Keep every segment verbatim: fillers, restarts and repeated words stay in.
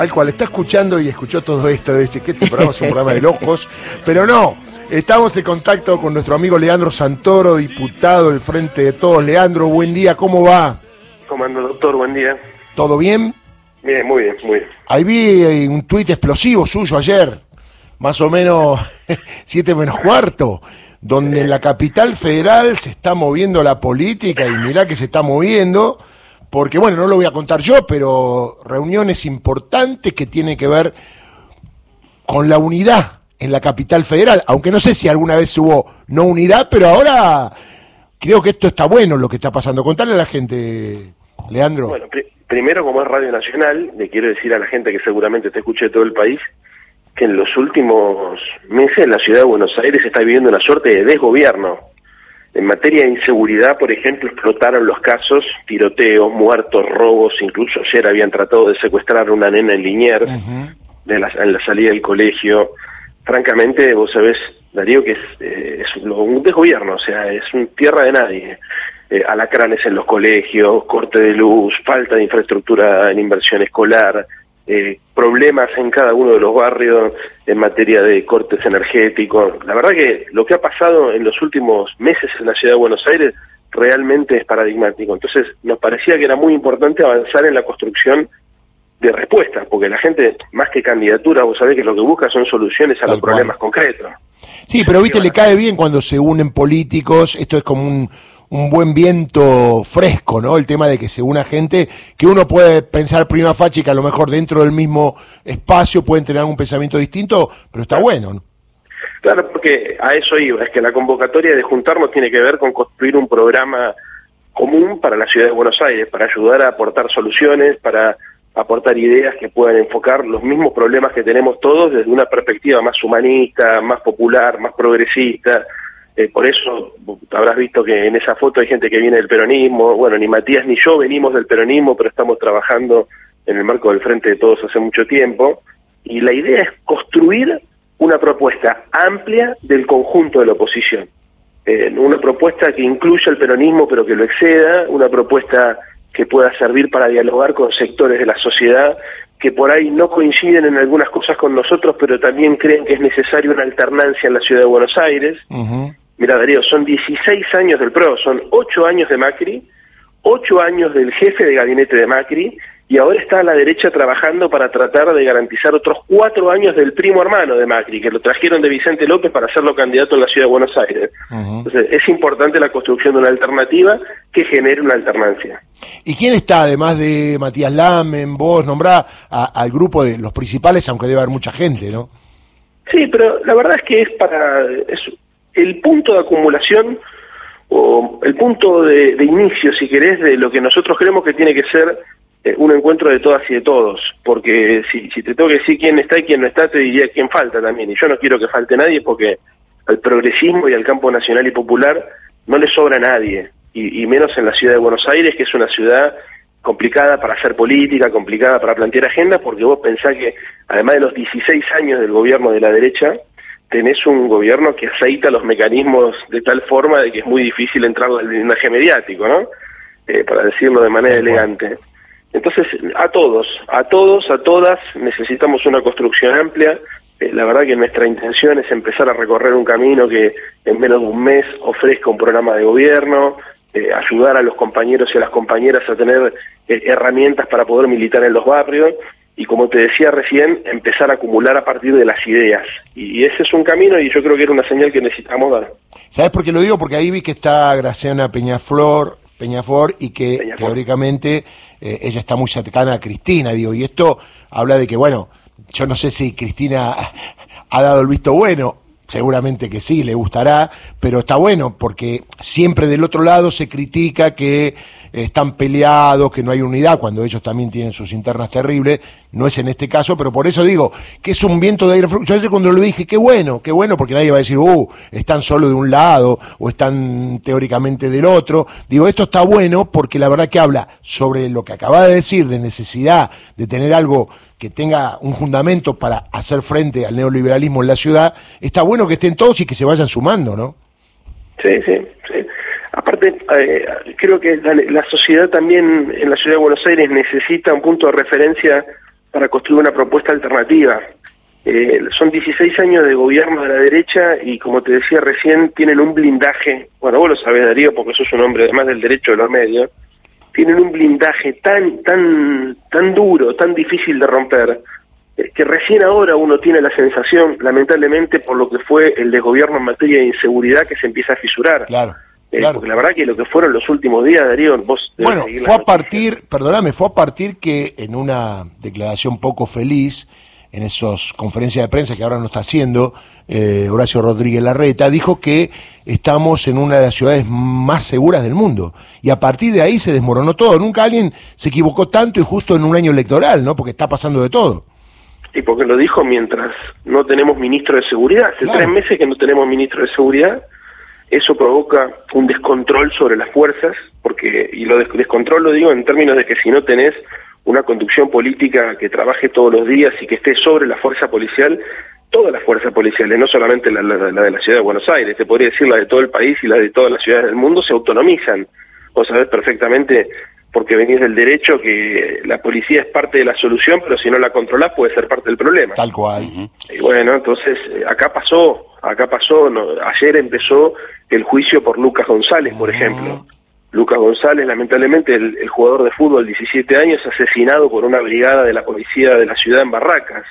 al cual está escuchando y escuchó todo esto, dice que este programa es un programa de locos, pero no, estamos en contacto con nuestro amigo Leandro Santoro, diputado del Frente de Todos. Leandro, buen día, ¿cómo va? ¿Cómo anda, doctor? Buen día. ¿Todo bien? Bien, muy bien, muy bien. Ahí vi un tuit explosivo suyo ayer, más o menos siete menos cuarto, donde en la capital federal se está moviendo la política, y mirá que se está moviendo, porque bueno, no lo voy a contar yo, pero reuniones importantes que tienen que ver con la unidad en la capital federal, aunque no sé si alguna vez hubo no unidad, pero ahora creo que esto está bueno lo que está pasando. Contarle a la gente, Leandro. Bueno, pr- primero, como es Radio Nacional, le quiero decir a la gente que seguramente te escuche de todo el país, que en los últimos meses la ciudad de Buenos Aires está viviendo una suerte de desgobierno. En materia de inseguridad, por ejemplo, explotaron los casos, tiroteos, muertos, robos, incluso ayer habían tratado de secuestrar a una nena en Liniers, uh-huh. de la, en la salida del colegio. Francamente, vos sabés, Darío, que es, eh, es un desgobierno, o sea, es un tierra de nadie. Eh, alacranes en los colegios, corte de luz, falta de infraestructura en inversión escolar, eh, problemas en cada uno de los barrios en materia de cortes energéticos. La verdad que lo que ha pasado en los últimos meses en la ciudad de Buenos Aires realmente es paradigmático. Entonces nos parecía que era muy importante avanzar en la construcción de respuestas, porque la gente, más que candidatura, vos sabés que lo que busca son soluciones a Tal los cual. problemas concretos. Sí, pero viste, le cae bien cuando se unen políticos, esto es como un... un buen viento fresco, ¿no? El tema de que se una gente que uno puede pensar prima facie que a lo mejor dentro del mismo espacio pueden tener un pensamiento distinto, pero está bueno, ¿no? Claro, porque a eso iba, es que la convocatoria de juntarnos tiene que ver con construir un programa común para la ciudad de Buenos Aires, para ayudar a aportar soluciones, para aportar ideas que puedan enfocar los mismos problemas que tenemos todos desde una perspectiva más humanista, más popular, más progresista. Eh, por eso habrás visto que en esa foto hay gente que viene del peronismo. Bueno, ni Matías ni yo venimos del peronismo, pero estamos trabajando en el marco del Frente de Todos hace mucho tiempo. Y la idea es construir una propuesta amplia del conjunto de la oposición. Eh, una propuesta que incluya el peronismo, pero que lo exceda, una propuesta que pueda servir para dialogar con sectores de la sociedad que por ahí no coinciden en algunas cosas con nosotros, pero también creen que es necesaria una alternancia en la ciudad de Buenos Aires. Uh-huh. Mirá, Darío, son dieciséis años del P R O, son ocho años de Macri, ocho años del jefe de gabinete de Macri, y ahora está a la derecha trabajando para tratar de garantizar otros cuatro años del primo hermano de Macri, que lo trajeron de Vicente López para hacerlo candidato en la ciudad de Buenos Aires. Uh-huh. Entonces, es importante la construcción de una alternativa que genere una alternancia. ¿Y quién está, además de Matías Lamen, vos, nombrá a, al grupo de los principales, aunque debe haber mucha gente, ¿no? Sí, pero la verdad es que es para... Es el punto de acumulación, o el punto de, de inicio, si querés, de lo que nosotros creemos que tiene que ser eh, un encuentro de todas y de todos, porque si, si te tengo que decir quién está y quién no está, te diría quién falta también, y yo no quiero que falte nadie, porque al progresismo y al campo nacional y popular no le sobra a nadie, y, y menos en la ciudad de Buenos Aires, que es una ciudad complicada para hacer política, complicada para plantear agendas, porque vos pensás que además de los dieciséis años del gobierno de la derecha, tenés un gobierno que aceita los mecanismos de tal forma de que es muy difícil entrar al blindaje mediático, ¿no? Eh, para decirlo de manera elegante. Entonces, a todos, a todos, a todas, necesitamos una construcción amplia. Eh, la verdad que nuestra intención es empezar a recorrer un camino que en menos de un mes ofrezca un programa de gobierno, eh, ayudar a los compañeros y a las compañeras a tener eh, herramientas para poder militar en los barrios, y como te decía recién, empezar a acumular a partir de las ideas. Y ese es un camino, y yo creo que era una señal que necesitamos dar. ¿Sabes por qué lo digo? Porque ahí vi que está Graciana Peñaflor, Peñafort, y que Peñafort. teóricamente eh, ella está muy cercana a Cristina, digo, y esto habla de que, bueno, yo no sé si Cristina ha dado el visto bueno, seguramente que sí, le gustará, pero está bueno porque siempre del otro lado se critica que están peleados, que no hay unidad, cuando ellos también tienen sus internas terribles. No es en este caso, pero por eso digo que es un viento de aire fresco. Yo ayer cuando lo dije, qué bueno, qué bueno, porque nadie va a decir, uh, están solo de un lado o están teóricamente del otro. Digo, esto está bueno porque la verdad que habla sobre lo que acaba de decir, de necesidad de tener algo que tenga un fundamento para hacer frente al neoliberalismo en la ciudad. Está bueno que estén todos y que se vayan sumando, ¿no? Sí, sí, sí. Aparte, eh, creo que la, la sociedad también en la ciudad de Buenos Aires necesita un punto de referencia para construir una propuesta alternativa. Eh, son dieciséis años de gobierno de la derecha y, como te decía recién, tienen un blindaje, bueno, vos lo sabés, Darío, porque sos un hombre además del derecho de los medios, tienen un blindaje tan tan tan duro, tan difícil de romper, eh, que recién ahora uno tiene la sensación, lamentablemente, por lo que fue el desgobierno en materia de inseguridad, que se empieza a fisurar. Claro. Eh, Claro. Porque la verdad que lo que fueron los últimos días, Darío, vos... Bueno, fue a partir, perdóname, fue a partir que en una declaración poco feliz, en esas conferencias de prensa que ahora no está haciendo, eh, Horacio Rodríguez Larreta, dijo que estamos en una de las ciudades más seguras del mundo. Y a partir de ahí se desmoronó todo. Nunca alguien se equivocó tanto y justo en un año electoral, ¿no? Porque está pasando de todo. Y porque lo dijo mientras no tenemos ministro de seguridad. Hace Claro. tres meses que no tenemos ministro de seguridad. Eso provoca un descontrol sobre las fuerzas, porque, y lo des- descontrol lo digo en términos de que si no tenés una conducción política que trabaje todos los días y que esté sobre la fuerza policial, todas las fuerzas policiales, no solamente la, la, la de la ciudad de Buenos Aires, te podría decir la de todo el país y la de todas las ciudades del mundo, se autonomizan. Vos sabés perfectamente, porque venís del derecho, que la policía es parte de la solución, pero si no la controlás puede ser parte del problema. Tal cual. Uh-huh. Y bueno, entonces, eh, acá pasó, acá pasó, no, ayer empezó el juicio por Lucas González, por ejemplo. Lucas González, lamentablemente, el, el jugador de fútbol, diecisiete años, asesinado por una brigada de la policía de la ciudad en Barracas.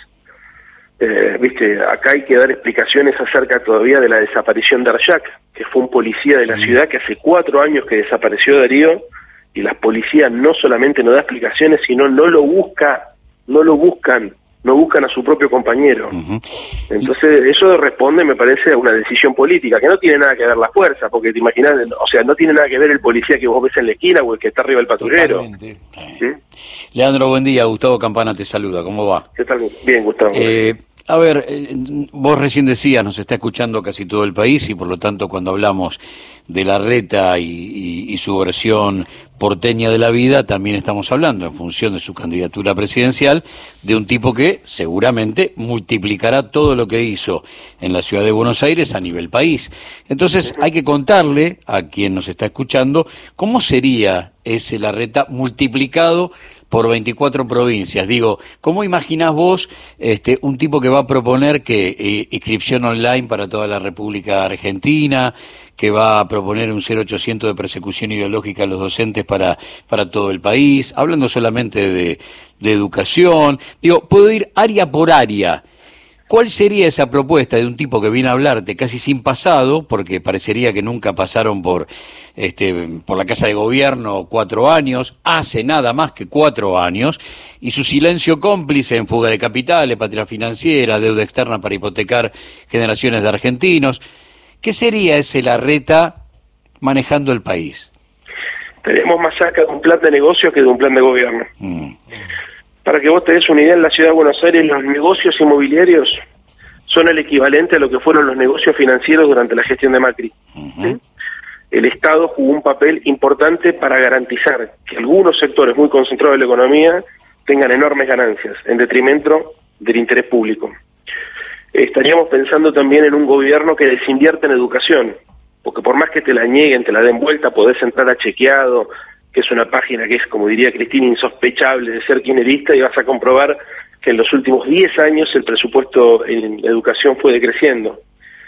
Eh, viste, acá hay que dar explicaciones acerca todavía de la desaparición de Arjac, que fue un policía de la Sí. ciudad que hace cuatro años que desapareció, Darío, y las policías no solamente no da explicaciones, sino no lo busca, no lo buscan, no buscan a su propio compañero. Uh-huh. Entonces, eso responde, me parece, a una decisión política, que no tiene nada que ver la fuerza, porque te imaginas, o sea, no tiene nada que ver el policía que vos ves en la esquina o el que está arriba del patrullero. Totalmente. ¿Sí? Leandro, buen día. Gustavo Campana te saluda. ¿Cómo va? ¿Qué tal? Bien, Gustavo. Eh, a ver, eh, vos recién decías, nos está escuchando casi todo el país y por lo tanto cuando hablamos de Larreta y, y, y su versión porteña de la vida, también estamos hablando, en función de su candidatura presidencial, de un tipo que seguramente multiplicará todo lo que hizo en la ciudad de Buenos Aires a nivel país. Entonces hay que contarle a quien nos está escuchando cómo sería ese Larreta multiplicado por veinticuatro provincias. Digo, ¿cómo imaginás vos este, un tipo que va a proponer que eh, inscripción online para toda la República Argentina, que va a proponer un cero ochocientos de persecución ideológica a los docentes para, para todo el país, hablando solamente de, de educación? Digo, puedo ir área por área. ¿Cuál sería esa propuesta de un tipo que viene a hablarte casi sin pasado, porque parecería que nunca pasaron por este por la Casa de Gobierno cuatro años, hace nada más que cuatro años, y su silencio cómplice en fuga de capitales, patria financiera, deuda externa para hipotecar generaciones de argentinos? ¿Qué sería ese Larreta manejando el país? Tenemos más cerca de un plan de negocio que de un plan de gobierno. Mm. Para que vos te des una idea, en la ciudad de Buenos Aires los negocios inmobiliarios son el equivalente a lo que fueron los negocios financieros durante la gestión de Macri. Uh-huh. ¿Sí? El Estado jugó un papel importante para garantizar que algunos sectores muy concentrados de la economía tengan enormes ganancias, en detrimento del interés público. Estaríamos pensando también en un gobierno que desinvierte en educación, porque por más que te la nieguen, te la den vuelta, podés entrar a Chequeado, que es una página que es, como diría Cristina, insospechable de ser kirchnerista, y vas a comprobar que en los últimos diez años el presupuesto en educación fue decreciendo.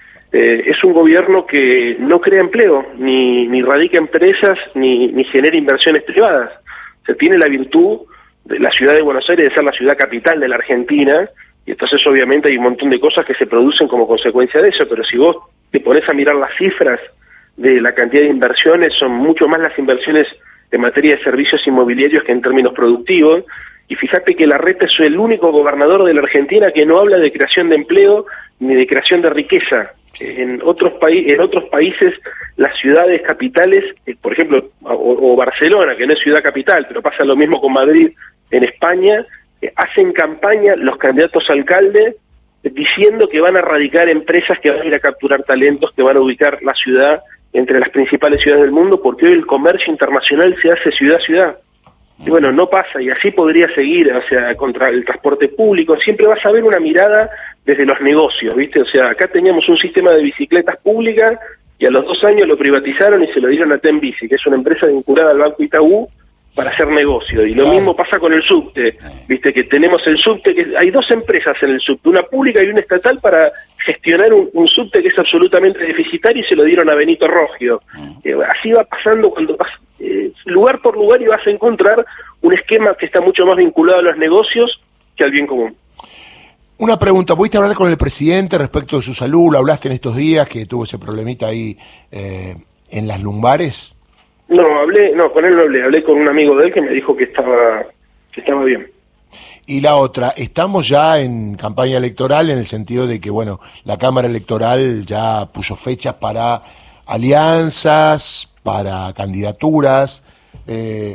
Eh, es un gobierno que no crea empleo, ni, ni radica empresas, ni, ni genera inversiones privadas. O sea, tiene la virtud de la ciudad de Buenos Aires de ser la ciudad capital de la Argentina, y entonces obviamente hay un montón de cosas que se producen como consecuencia de eso, pero si vos te pones a mirar las cifras de la cantidad de inversiones, son mucho más las inversiones en materia de servicios inmobiliarios que en términos productivos, y fíjate que Larreta es el único gobernador de la Argentina que no habla de creación de empleo ni de creación de riqueza. En otros, paí en otros países, las ciudades capitales, eh, por ejemplo, o, o Barcelona, que no es ciudad capital, pero pasa lo mismo con Madrid en España, eh, hacen campaña los candidatos a alcalde eh, diciendo que van a radicar empresas que van a ir a capturar talentos, que van a ubicar la ciudad entre las principales ciudades del mundo, porque hoy el comercio internacional se hace ciudad a ciudad. Y bueno, no pasa, y así podría seguir, o sea, contra el transporte público, siempre vas a ver una mirada desde los negocios, ¿viste? O sea, acá teníamos un sistema de bicicletas públicas, y a los dos años lo privatizaron y se lo dieron a Tembici, que es una empresa vinculada al Banco Itaú, para hacer negocio. Y lo Claro. mismo pasa con el subte, viste que tenemos el subte, que hay dos empresas en el subte, una pública y una estatal, para gestionar un, un subte que es absolutamente deficitario, y se lo dieron a Benito Rogio. Eh, así va pasando cuando vas eh, lugar por lugar, y vas a encontrar un esquema que está mucho más vinculado a los negocios que al bien común. Una pregunta, ¿pudiste hablar con el presidente respecto de su salud? ¿Lo hablaste en estos días que tuvo ese problemita ahí eh, en las lumbares? No, hablé, no, con él no hablé, hablé con un amigo de él que me dijo que estaba, que estaba bien. Y la otra, estamos ya en campaña electoral en el sentido de que, bueno, la Cámara Electoral ya puso fechas para alianzas, para candidaturas. Eh,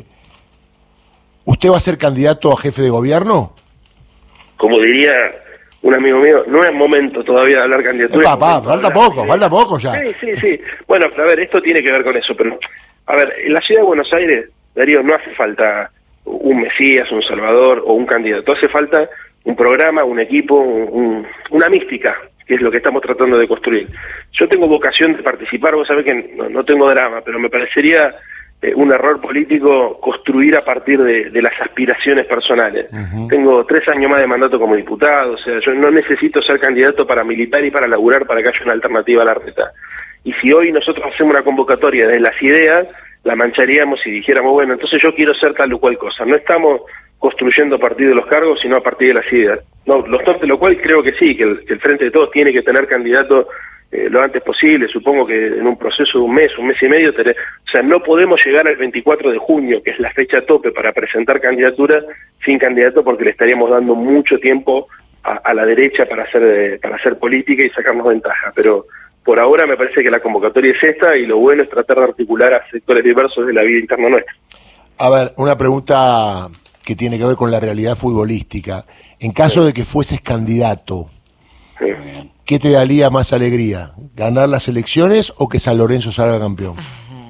¿Usted va a ser candidato a jefe de gobierno? Como diría un amigo mío, no es momento todavía de hablar candidatura. Epa, pa, falta poco, falta poco ya. Sí, sí, sí. Bueno, a ver, esto tiene que ver con eso, pero, a ver, en la ciudad de Buenos Aires, Darío, no hace falta un Mesías, un Salvador o un candidato, hace falta un programa, un equipo, un, un, una mística, que es lo que estamos tratando de construir. Yo tengo vocación de participar, vos sabés que no, no tengo drama, pero me parecería eh, un error político construir a partir de, de las aspiraciones personales. Uh-huh. Tengo tres años más de mandato como diputado, o sea, yo no necesito ser candidato para militar y para laburar para que haya una alternativa a la reta. Y si hoy nosotros hacemos una convocatoria de las ideas, la mancharíamos y dijéramos, bueno, entonces yo quiero ser tal o cual cosa. No estamos construyendo a partir de los cargos, sino a partir de las ideas. No, lo obstante lo cual creo que sí, que el, que el Frente de Todos tiene que tener candidato eh, lo antes posible. Supongo que en un proceso de un mes, un mes y medio, tener, o sea, no podemos llegar al veinticuatro de junio, que es la fecha tope para presentar candidaturas, sin candidato, porque le estaríamos dando mucho tiempo a, a la derecha para hacer, eh, para hacer política y sacarnos ventaja. Pero por ahora me parece que la convocatoria es esta, y lo bueno es tratar de articular a sectores diversos de la vida interna nuestra. A ver, una pregunta que tiene que ver con la realidad futbolística. En caso sí. de que fueses candidato, sí. ¿qué te daría más alegría? ¿Ganar las elecciones o que San Lorenzo salga campeón?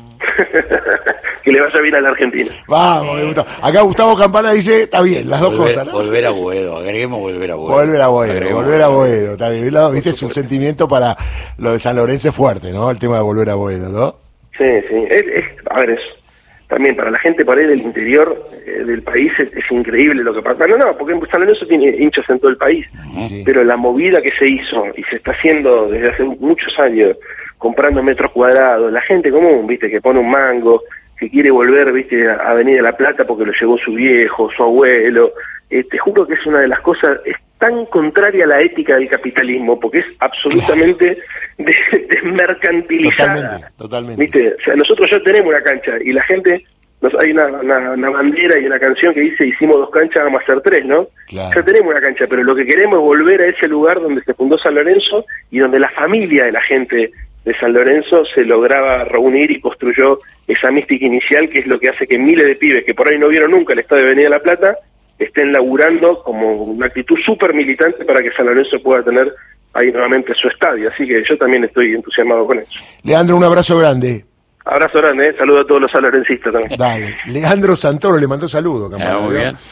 Que le vaya bien a la Argentina. Vamos, Gustavo. Acá Gustavo Campana dice, está bien, las dos volver, cosas, ¿no? Volver a Boedo, agreguemos volver a Boedo. Volver a Boedo, volver a Boedo, está bien. Viste, es un sentimiento para lo de San Lorenzo fuerte, ¿no? El tema de volver a Boedo, ¿no? Sí, sí. Es, es, a ver, es, también para la gente por ahí del interior eh, del país es, es increíble lo que pasa. No, no, porque San Lorenzo tiene hinchas en todo el país, sí. Pero la movida que se hizo y se está haciendo desde hace muchos años, comprando metros cuadrados, la gente común, viste, que pone un mango, que quiere volver, viste, a Avenida La Plata porque lo llevó su viejo, su abuelo. Eh, te juro que es una de las cosas, es tan contraria a la ética del capitalismo, porque es absolutamente claro. desmercantilizada. Totalmente, totalmente. ¿Viste? O sea, nosotros ya tenemos una cancha y la gente, nos, hay una, una, una bandera y una canción que dice, hicimos dos canchas, vamos a hacer tres, ¿no? Claro. Ya tenemos una cancha, pero lo que queremos es volver a ese lugar donde se fundó San Lorenzo y donde la familia de la gente de San Lorenzo se lograba reunir y construyó esa mística inicial, que es lo que hace que miles de pibes que por ahí no vieron nunca el estadio de Avenida La Plata estén laburando como una actitud súper militante para que San Lorenzo pueda tener ahí nuevamente su estadio. Así que yo también estoy entusiasmado con eso. Leandro, un abrazo grande. Abrazo grande, ¿eh? Saludo a todos los sanlorencistas también. Dale. Leandro Santoro le mandó saludo, camarada. Ah, muy bien.